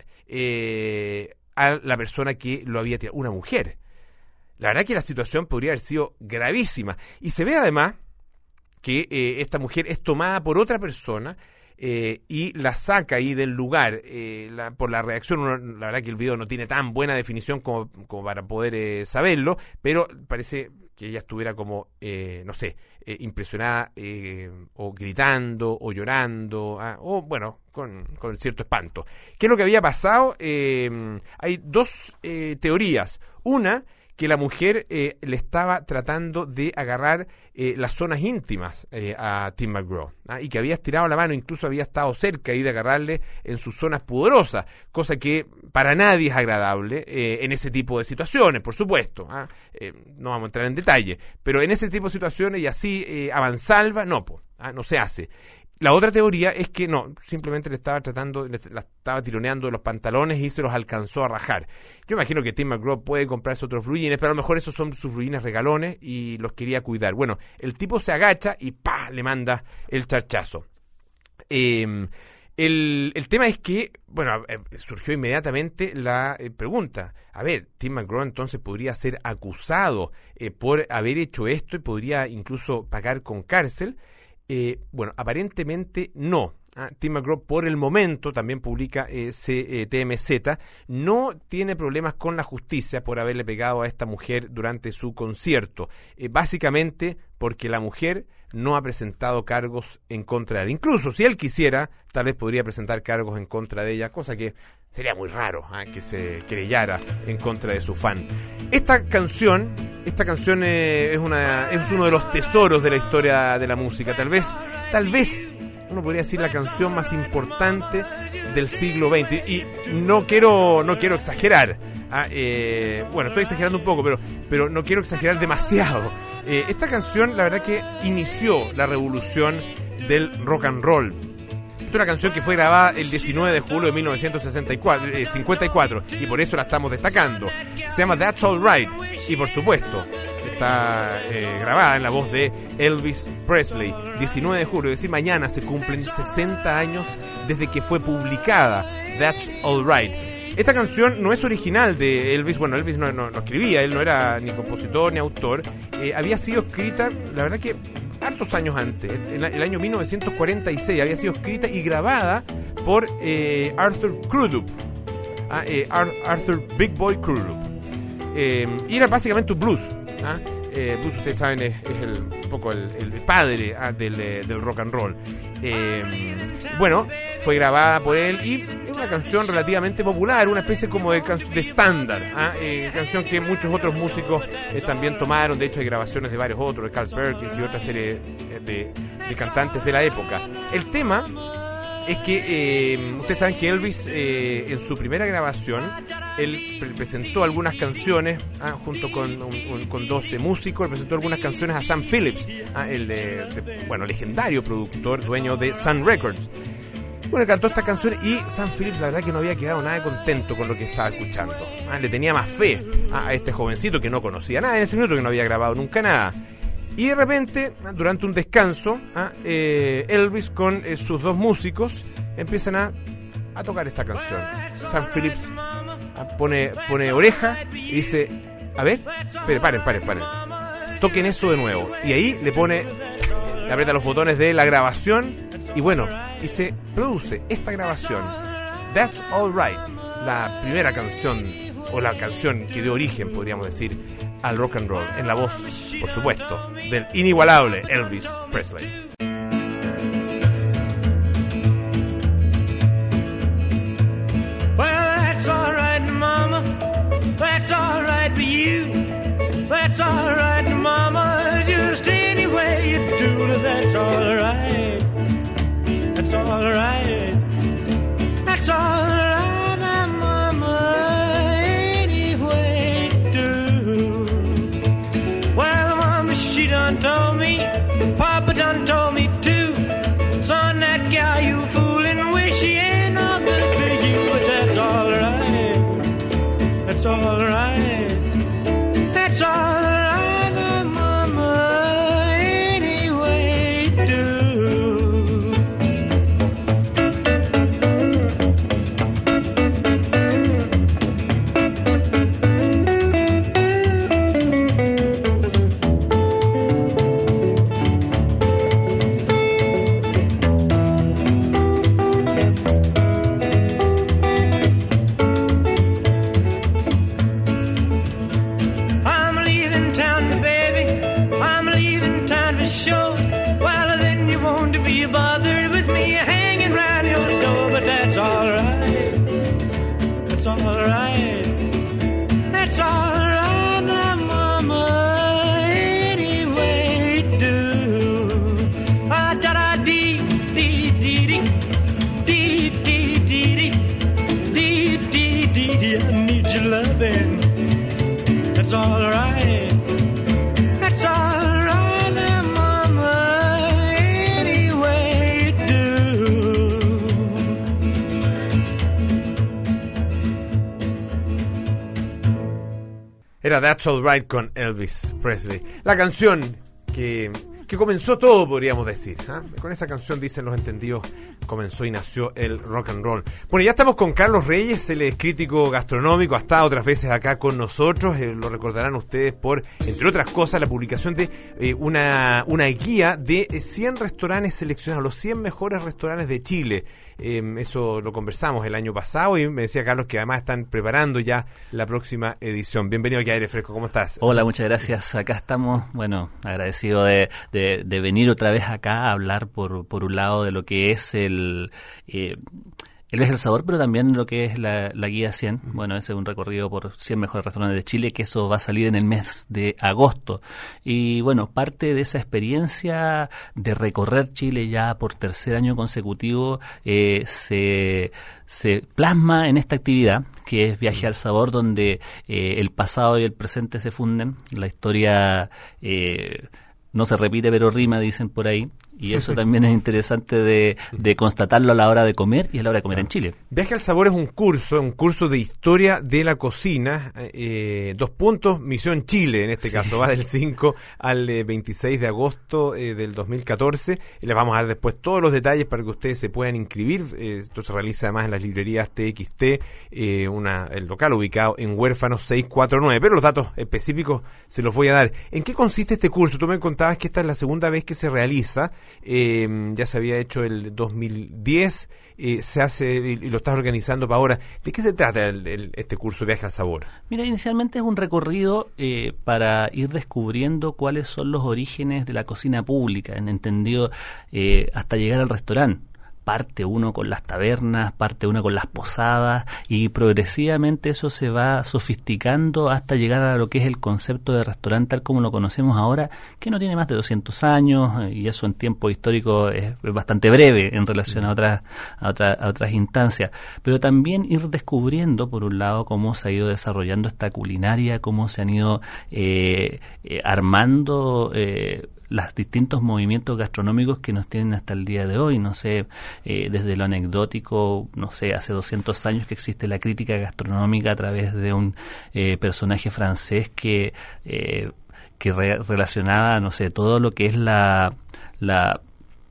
eh, a la persona que lo había tirado, una mujer. La verdad que la situación podría haber sido gravísima, y se ve además que eh, esta mujer es tomada por otra persona. Eh, y la saca ahí del lugar eh, la, por la reacción. Uno, la verdad que el video no tiene tan buena definición como, como para poder eh, saberlo, pero parece que ella estuviera como, eh, no sé, eh, impresionada eh, o gritando o llorando ah, o bueno, con, con cierto espanto. ¿Qué es lo que había pasado? Eh, hay dos eh, teorías. Una, que la mujer eh, le estaba tratando de agarrar eh, las zonas íntimas eh, a Tim McGraw, ¿ah? Y que había estirado la mano, incluso había estado cerca ahí de agarrarle en sus zonas pudorosas, cosa que para nadie es agradable eh, en ese tipo de situaciones, por supuesto, ¿ah? eh, no vamos a entrar en detalle, pero en ese tipo de situaciones y así eh, a mansalva, no, po, ¿ah? No se hace. La otra teoría es que no, simplemente le estaba tratando, le, la estaba tironeando los pantalones y se los alcanzó a rajar. Yo imagino que Tim McGraw puede comprarse otros blue jeans, pero a lo mejor esos son sus blue jeans regalones y los quería cuidar. Bueno, el tipo se agacha y ¡pa! Le manda el charchazo. Eh, el, el tema es que, bueno, eh, surgió inmediatamente la eh, pregunta. A ver, Tim McGraw entonces podría ser acusado eh, por haber hecho esto y podría incluso pagar con cárcel. Eh, bueno, aparentemente no. Ah, Tim McGraw por el momento, también publica eh, C, eh, T M Z, no tiene problemas con la justicia por haberle pegado a esta mujer durante su concierto. Eh, básicamente porque la mujer no ha presentado cargos en contra de él. Incluso si él quisiera, tal vez podría presentar cargos en contra de ella, cosa que sería muy raro ¿eh? que se querellara en contra de su fan. Esta canción, esta canción eh, es una es uno de los tesoros de la historia de la música. Tal vez, tal vez uno podría decir la canción más importante del siglo veinte. Y no quiero no quiero exagerar. Ah, eh, bueno, estoy exagerando un poco, pero pero no quiero exagerar demasiado. Eh, esta canción, la verdad que inició la revolución del rock and roll. Esta es una canción que fue grabada el diecinueve de julio de mil novecientos sesenta y cuatro, eh, cincuenta y cuatro, y por eso la estamos destacando. Se llama That's All Right, y por supuesto está eh, grabada en la voz de Elvis Presley. diecinueve de julio, es decir, mañana se cumplen sesenta años desde que fue publicada That's All Right. Esta canción no es original de Elvis. Bueno, Elvis no, no, no escribía, él no era ni compositor ni autor. Eh, había sido escrita, la verdad que hartos años antes, en el año mil novecientos cuarenta y seis, había sido escrita y grabada por eh, Arthur Crudup, ah, eh, Arthur Big Boy Crudup. Eh, y era básicamente un blues. ¿ah? Eh, blues, ustedes saben, es, es el, un poco el, el padre ah, del, del rock and roll. Eh, bueno, fue grabada por él y una canción relativamente popular, una especie como de, can- de estándar, ¿ah? eh, canción que muchos otros músicos eh, también tomaron. De hecho hay grabaciones de varios otros, de Carl Perkins y otra serie de, de cantantes de la época. El tema es que eh, ustedes saben que Elvis eh, en su primera grabación él pre- presentó algunas canciones ah, junto con, un, un, con doce músicos. Él presentó algunas canciones a Sam Phillips, ah, el de, de, bueno, legendario productor, dueño de Sun Records. Bueno, cantó esta canción y Sam Phillips la verdad que no había quedado nada contento con lo que estaba escuchando. Ah, le tenía más fe ah, a este jovencito que no conocía nada en ese minuto, que no había grabado nunca nada. Y de repente, durante un descanso, ¿ah? eh, Elvis con eh, sus dos músicos empiezan a, a tocar esta canción. Sam Phillips ah, pone, pone oreja y dice, a ver, esperen, paren, paren, paren. Toquen eso de nuevo. Y ahí le pone, le aprieta los botones de la grabación y bueno, y se produce esta grabación. That's All Right, la primera canción, o la canción que dio origen, podríamos decir, al rock and roll, en la voz, por supuesto, del inigualable Elvis Presley. Well, that's all right, Mama. That's all right for you. That's all right, Mama. Just any way you do it, that's all right. That's all right. That's all right, Mama. Any way you do. Well, Mama, she done told me. Papa done told me too. Son, that gal you fooling with, she ain't no good for you. But that's all right. That's all right. That's all right, Mama. Any way you do. I'm leaving town, baby. I'm leaving town for sure. Well, then you won't be bothered with me hanging round your door. But that's all right. That's all right. That's all right, now, Mama. Any way you do. Ah, da da dee dee dee dee dee dee dee dee dee dee dee. I need your loving. That's all right. That's all right, now, Mama. Any way you do. Era That's All Right con Elvis Presley. La canción que, que comenzó todo, podríamos decir. ¿Ah? Con esa canción, dicen los entendidos, comenzó y nació el rock and roll. Bueno, ya estamos con Carlos Reyes, él es crítico gastronómico, ha estado otras veces acá con nosotros, eh, lo recordarán ustedes por, entre otras cosas, la publicación de eh, una, una guía de cien restaurantes seleccionados, los cien mejores restaurantes de Chile. Eh, eso lo conversamos el año pasado y me decía Carlos que además están preparando ya la próxima edición. Bienvenido aquí a Aire Fresco, ¿cómo estás? Hola, muchas gracias. Acá estamos, bueno, agradecido de, de, de venir otra vez acá a hablar por, por un lado de lo que es el... Eh, El es el sabor, pero también lo que es la, la guía cien. Bueno, ese es un recorrido por cien mejores restaurantes de Chile, que eso va a salir en el mes de agosto. Y bueno, parte de esa experiencia de recorrer Chile ya por tercer año consecutivo eh, se, se plasma en esta actividad, que es Viaje al Sabor, donde eh, el pasado y el presente se funden. La historia eh, no se repite, pero rima, dicen por ahí. Y eso también es interesante de, de constatarlo a la hora de comer y a la hora de comer en Chile. Viaje al Sabor es un curso, un curso de historia de la cocina, eh, dos puntos, Misión Chile en este caso, va del cinco al eh, veintiséis de agosto eh, del dos mil catorce, y les vamos a dar después todos los detalles para que ustedes se puedan inscribir. Eh, esto se realiza además en las librerías T X T, eh, una, el local ubicado en Huérfanos seiscientos cuarenta y nueve, pero los datos específicos se los voy a dar. ¿En qué consiste este curso? Tú me contabas que esta es la segunda vez que se realiza. Eh, ya se había hecho el dos mil diez, eh, se hace y, y lo estás organizando para ahora. ¿De qué se trata el, el, este curso Viaje al Sabor? Mira, inicialmente es un recorrido eh, para ir descubriendo cuáles son los orígenes de la cocina pública, en entendido eh, hasta llegar al restaurante. parte uno con las tabernas, parte uno con las posadas, y progresivamente eso se va sofisticando hasta llegar a lo que es el concepto de restaurante tal como lo conocemos ahora, que no tiene más de doscientos años, y eso en tiempo histórico es, es bastante breve en relación a otras, a, otra, a otras instancias. Pero también ir descubriendo, por un lado, cómo se ha ido desarrollando esta culinaria, cómo se han ido eh, eh, armando eh, los distintos movimientos gastronómicos que nos tienen hasta el día de hoy. No sé, eh, desde lo anecdótico, no sé, hace doscientos años que existe la crítica gastronómica a través de un eh, personaje francés que eh, que re- relacionaba, no sé, todo lo que es la la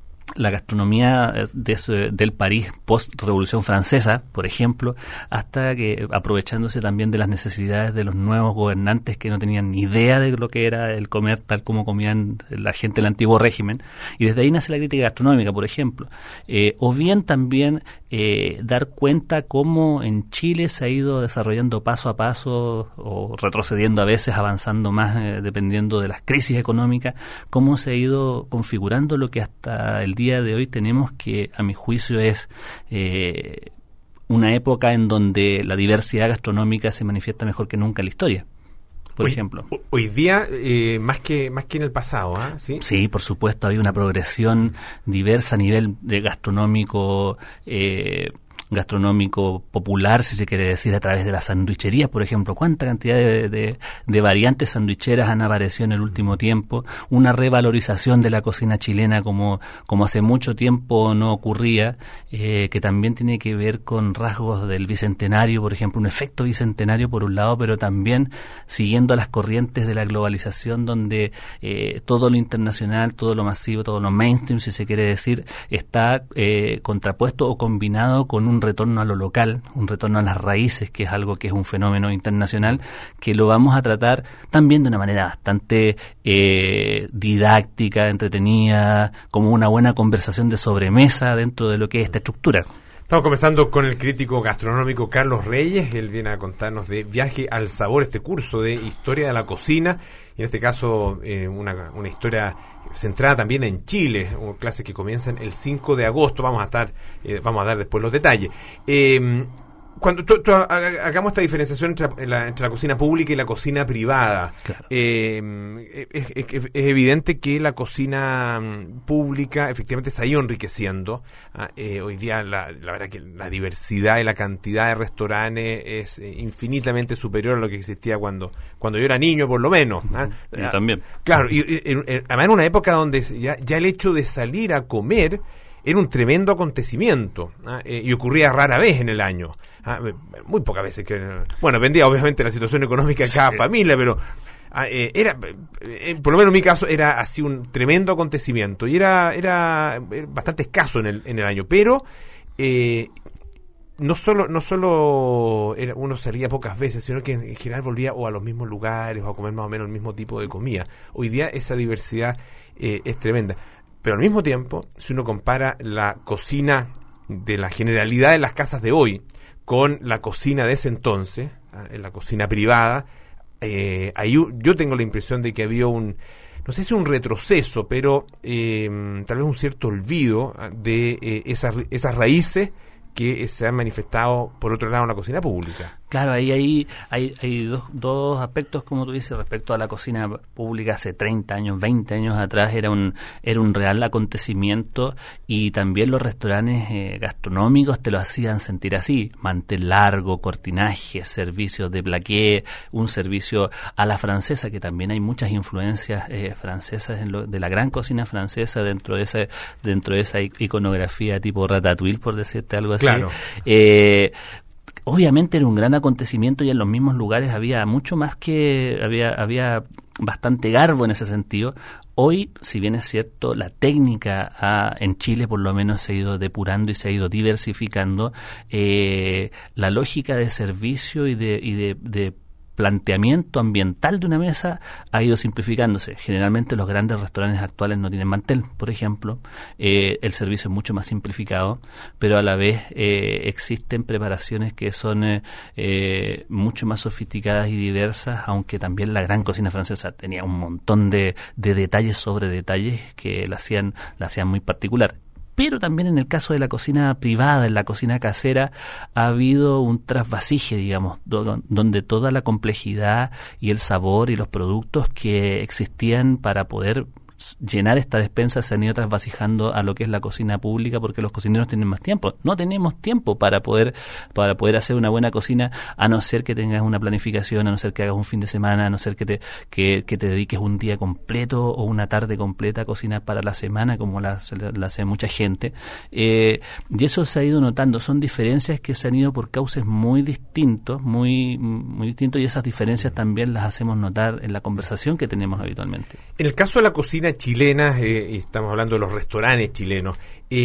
la gastronomía de ese, del París post-Revolución Francesa, por ejemplo, hasta que aprovechándose también de las necesidades de los nuevos gobernantes que no tenían ni idea de lo que era el comer tal como comían la gente del antiguo régimen, y desde ahí nace la crítica gastronómica, por ejemplo. Eh, o bien también eh, dar cuenta cómo en Chile se ha ido desarrollando paso a paso, o retrocediendo a veces, avanzando más, eh, dependiendo de las crisis económicas, cómo se ha ido configurando lo que hasta el día de hoy tenemos, que a mi juicio es eh, una época en donde la diversidad gastronómica se manifiesta mejor que nunca en la historia, por hoy, ejemplo. Hoy día, eh, más que más que en el pasado, ¿ah? ¿Sí? Sí, por supuesto, hay una progresión diversa a nivel de gastronómico, eh, gastronómico popular, si se quiere decir, a través de las sandwicherías, por ejemplo. ¿Cuánta cantidad de, de, de variantes sandwicheras han aparecido en el último tiempo? Una revalorización de la cocina chilena como, como hace mucho tiempo no ocurría, eh, que también tiene que ver con rasgos del bicentenario, por ejemplo, un efecto bicentenario por un lado, pero también siguiendo las corrientes de la globalización, donde eh, todo lo internacional, todo lo masivo, todo lo mainstream, si se quiere decir, está eh, contrapuesto o combinado con un retorno a lo local, un retorno a las raíces, que es algo que es un fenómeno internacional, que lo vamos a tratar también de una manera bastante eh, didáctica, entretenida, como una buena conversación de sobremesa dentro de lo que es esta estructura. Estamos conversando con el crítico gastronómico Carlos Reyes. Él viene a contarnos de Viaje al Sabor, este curso de historia de la cocina, y en este caso eh, una, una historia centrada también en Chile, clases que comienzan el cinco de agosto. Vamos a estar, eh, vamos a dar después los detalles. Eh, Cuando tú, tú, hagamos esta diferenciación entre la, entre la cocina pública y la cocina privada, Claro. eh, es, es, es evidente que la cocina pública efectivamente se ha ido enriqueciendo. ¿ah? Eh, hoy día la, la verdad que la diversidad y la cantidad de restaurantes es eh, infinitamente superior a lo que existía cuando cuando yo era niño, por lo menos. ¿ah? Yo también. Claro, y, y, y, además en una época donde ya, ya el hecho de salir a comer era un tremendo acontecimiento, ¿ah? eh, y ocurría rara vez en el año. ¿ah? Muy pocas veces. que Bueno, dependía obviamente de la situación económica de cada sí. familia, pero ah, eh, era, eh, por lo menos en mi caso, era así un tremendo acontecimiento, y era era, era bastante escaso en el, en el año, pero eh, no solo no solo era, uno salía pocas veces, sino que en general volvía o a los mismos lugares o a comer más o menos el mismo tipo de comida. Hoy día esa diversidad eh, es tremenda. Pero al mismo tiempo, si uno compara la cocina de la generalidad de las casas de hoy con la cocina de ese entonces, ¿eh? la cocina privada, eh, ahí yo tengo la impresión de que había un, no sé si un retroceso, pero eh, tal vez un cierto olvido de eh, esas, esas raíces que se han manifestado, por otro lado, en la cocina pública. Claro, ahí hay, hay, hay dos, dos aspectos, como tú dices, respecto a la cocina pública hace treinta años, veinte años atrás, era un era un real acontecimiento, y también los restaurantes eh, gastronómicos te lo hacían sentir así: mantel largo, cortinaje, servicios de plaqué, un servicio a la francesa, que también hay muchas influencias eh, francesas en lo, de la gran cocina francesa dentro de ese, dentro de esa iconografía tipo ratatouille, por decirte algo así. Claro. Eh, Obviamente era un gran acontecimiento, y en los mismos lugares había mucho más que, había, había bastante garbo en ese sentido. Hoy, si bien es cierto, la técnica ah, en Chile por lo menos se ha ido depurando y se ha ido diversificando, eh, la lógica de servicio y de, y de, de planteamiento ambiental de una mesa ha ido simplificándose. Generalmente los grandes restaurantes actuales no tienen mantel, por ejemplo. Eh, el servicio es mucho más simplificado, pero a la vez eh, existen preparaciones que son eh, eh, mucho más sofisticadas y diversas, aunque también la gran cocina francesa tenía un montón de, de detalles sobre detalles que la hacían, la hacían muy particular. pero también en el caso de la cocina privada, en la cocina casera, ha habido un trasvasije, digamos, do, donde toda la complejidad y el sabor y los productos que existían para poder llenar esta despensa se han ido trasvasijando a lo que es la cocina pública, porque los cocineros tienen más tiempo. No tenemos tiempo para poder para poder hacer una buena cocina, a no ser que tengas una planificación, a no ser que hagas un fin de semana, a no ser que te que, que te dediques un día completo o una tarde completa a cocinar para la semana, como la, la hace mucha gente. Eh, y eso se ha ido notando. Son diferencias que se han ido por cauces muy distintos, muy, muy distintos, y esas diferencias también las hacemos notar en la conversación que tenemos habitualmente. En el caso de la cocina chilena, eh, estamos hablando de los restaurantes chilenos,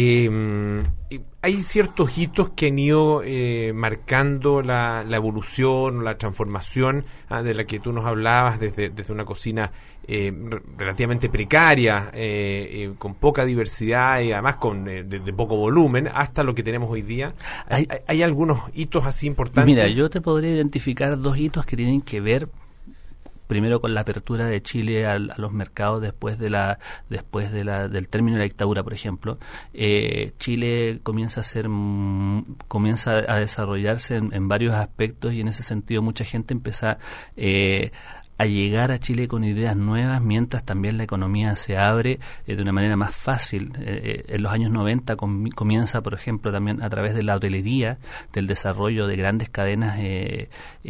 eh, hay ciertos hitos que han ido eh, marcando la, la evolución, la transformación ah, de la que tú nos hablabas, desde, desde una cocina eh, relativamente precaria, eh, eh, con poca diversidad y además con eh, de, de poco volumen, hasta lo que tenemos hoy día. ¿Hay, hay, hay algunos hitos así importantes? Mira, yo te podría identificar dos hitos que tienen que ver primero con la apertura de Chile a, a los mercados después de la después de la del término de la dictadura, por ejemplo. eh, Chile comienza a ser mm, comienza a desarrollarse en, en varios aspectos, y en ese sentido mucha gente empieza eh, a llegar a Chile con ideas nuevas, mientras también la economía se abre eh, de una manera más fácil. Eh, en los años noventa com- comienza, por ejemplo, también a través de la hotelería, del desarrollo de grandes cadenas eh,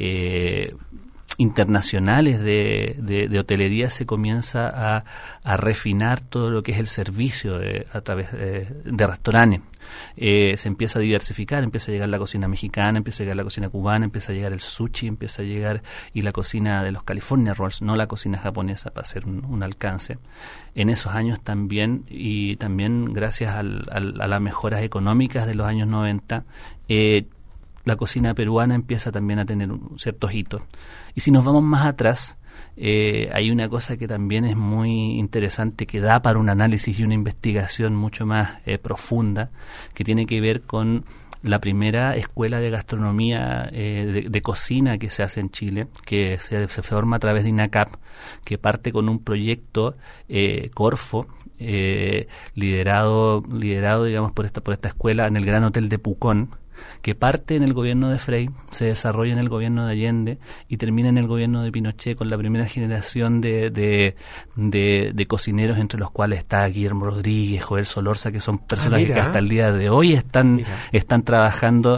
eh, internacionales de, de, de hotelería, se comienza a, a refinar todo lo que es el servicio de, a través de, de restaurantes. Eh, se empieza a diversificar, empieza a llegar la cocina mexicana, empieza a llegar la cocina cubana, empieza a llegar el sushi, empieza a llegar y la cocina de los California Rolls, no la cocina japonesa, para hacer un, un alcance. En esos años también, y también gracias al, al, a las mejoras económicas de los años noventa, eh, la cocina peruana empieza también a tener un, ciertos hitos. Y si nos vamos más atrás, eh, hay una cosa que también es muy interesante, que da para un análisis y una investigación mucho más eh, profunda, que tiene que ver con la primera escuela de gastronomía, eh, de, de cocina que se hace en Chile, que se, se forma a través de INACAP, que parte con un proyecto eh, Corfo, eh, liderado, liderado digamos por esta, por esta escuela en el Gran Hotel de Pucón, que parte en el gobierno de Frei, se desarrolla en el gobierno de Allende y termina en el gobierno de Pinochet, con la primera generación de, de, de, de cocineros, entre los cuales está Guillermo Rodríguez, Joel Solorza, que son personas ah, que hasta el día de hoy están, Mira. están trabajando,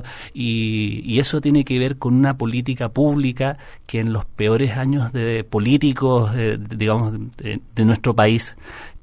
y, y eso tiene que ver con una política pública que en los peores años de políticos, eh, digamos, de, de nuestro país,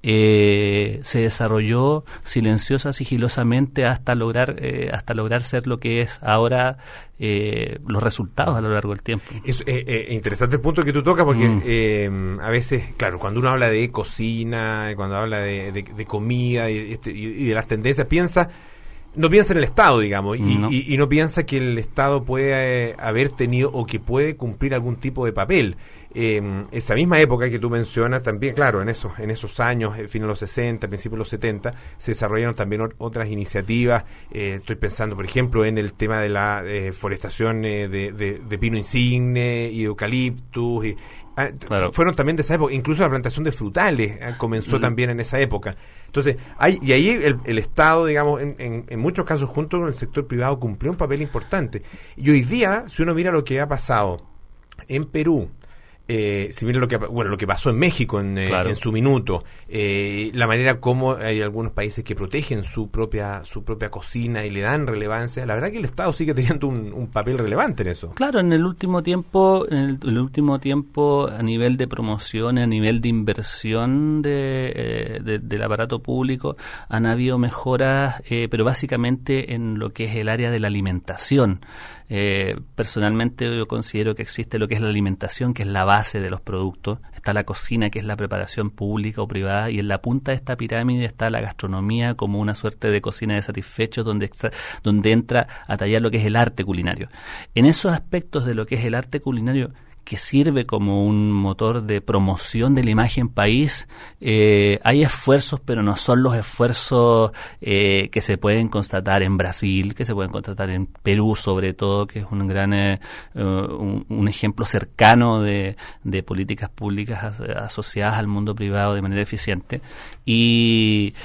Eh, se desarrolló silenciosa, sigilosamente, hasta lograr eh, hasta lograr ser lo que es ahora, eh, los resultados a lo largo del tiempo. Es eh, eh, interesante el punto que tú tocas, porque Mm. eh, a veces, claro, cuando uno habla de cocina, cuando habla de, de, de comida y, este, y, y de las tendencias, piensa no piensa en el Estado, digamos, y No. y, y no piensa que el Estado puede eh, haber tenido o que puede cumplir algún tipo de papel. Eh, esa misma época que tú mencionas también, claro, en esos en esos años, eh, fin de los sesenta, principios de los setenta, se desarrollaron también o- otras iniciativas. Eh, estoy pensando, por ejemplo, en el tema de la eh, forestación eh, de, de, de pino insigne y eucaliptus. Y, ah, t- Claro. fueron también de esa época. Incluso la plantación de frutales ah, comenzó Mm. también en esa época. Entonces, hay, y ahí el, el Estado, digamos, en, en, en muchos casos, junto con el sector privado, cumplió un papel importante. Y hoy día, si uno mira lo que ha pasado en Perú, eh, si mira lo que ha- bueno lo que pasó en México en, eh, Claro. en su minuto, eh, la manera como hay algunos países que protegen su propia su propia cocina y le dan relevancia, la verdad que el Estado sigue teniendo un, un papel relevante en eso. Claro, en el último tiempo, en el, el último tiempo, a nivel de promoción, a nivel de inversión de, eh, de- del aparato público, han habido mejoras, eh, pero básicamente en lo que es el área de la alimentación. Eh, personalmente yo considero que existe lo que es la alimentación, que es la base de los productos. Está la cocina, que es la preparación pública o privada, y en la punta de esta pirámide está la gastronomía, como una suerte de cocina de satisfechos, donde, exa- donde entra a tallar lo que es el arte culinario. En esos aspectos de lo que es el arte culinario, que sirve como un motor de promoción de la imagen país, eh, hay esfuerzos, pero no son los esfuerzos eh, que se pueden constatar en Brasil, que se pueden constatar en Perú, sobre todo, que es un gran eh, eh, un, un ejemplo cercano de, de políticas públicas as- asociadas al mundo privado de manera eficiente. Y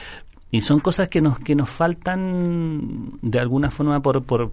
y son cosas que nos que nos faltan de alguna forma por por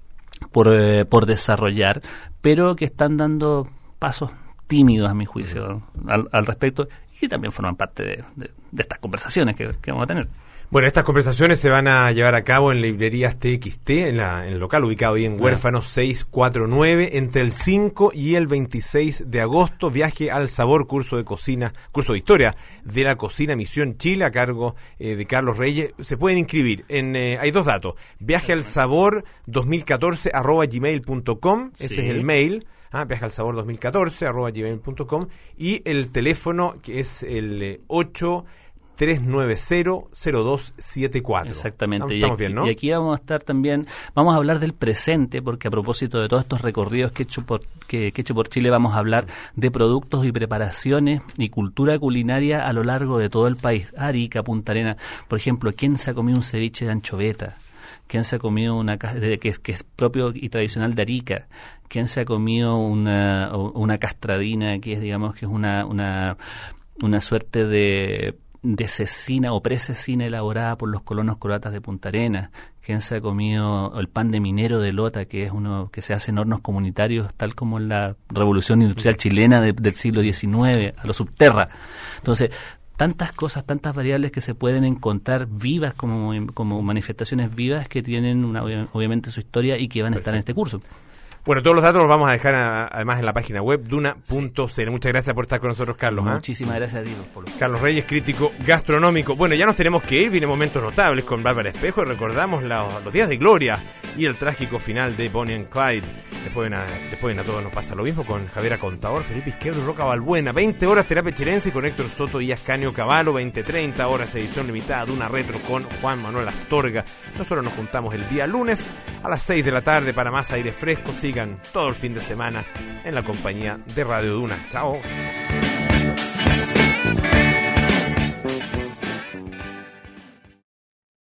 por, eh, por desarrollar, pero que están dando pasos tímidos a mi juicio al, al respecto, y también forman parte de, de, de estas conversaciones que, que vamos a tener. Bueno, estas conversaciones se van a llevar a cabo en librerías T X T, en, la, en el local ubicado ahí en Huérfanos seiscientos cuarenta y nueve, entre el cinco y el veintiséis de agosto. Viaje al sabor, curso de cocina, curso de historia de la cocina Misión Chile, a cargo eh, de Carlos Reyes. Se pueden inscribir en, eh, hay dos datos, viaje al sabor dos mil catorce arroba gmail punto com, ese Sí. es el mail. Ah, viaje al sabor dos mil catorce arroba gmail punto com, y el teléfono que es el eh, ocho tres nueve cero cero dos siete cuatro. Exactamente. Estamos y aquí, bien, ¿no? Y aquí vamos a estar también, vamos a hablar del presente, porque a propósito de todos estos recorridos que he hecho por, que, que he hecho por Chile, vamos a hablar de productos y preparaciones y cultura culinaria a lo largo de todo el país. Arica, Punta Arenas, por ejemplo, ¿quién se ha comido un ceviche de anchoveta? ¿Quién se ha comido una ca- de, que, es, que es propio y tradicional de Arica? ¿Quién se ha comido una, una castradina, que es, digamos, que es una, una, una suerte de de cecina o pre-cecina elaborada por los colonos croatas de Punta Arenas? ¿Quién se ha comido el pan de minero de Lota, que es uno que se hace en hornos comunitarios, tal como en la revolución industrial chilena de, del siglo diecinueve, a lo subterra? Entonces, tantas cosas, tantas variables que se pueden encontrar vivas como, como manifestaciones vivas que tienen una, obviamente su historia y que van a estar en este curso. Bueno, todos los datos los vamos a dejar a, además en la página web duna punto c l. Muchas gracias por estar con nosotros, Carlos. ¿eh? Muchísimas gracias a ti, Polo. Carlos Reyes, crítico gastronómico. Bueno, ya nos tenemos que ir, vienen momentos notables con Bárbara Espejo y recordamos la, los días de gloria y el trágico final de Bonnie and Clyde. Después, a, después a todos nos pasa lo mismo con Javiera Contador, Felipe Izquierdo y Roca Balbuena. veinte horas terapia chilense con Héctor Soto y Ascanio Cavallo. veinte treinta horas edición limitada de una retro con Juan Manuel Astorga. Nosotros nos juntamos el día lunes a las seis de la tarde para más aire fresco. Sigan todo el fin de semana en la compañía de Radio Duna. Chao.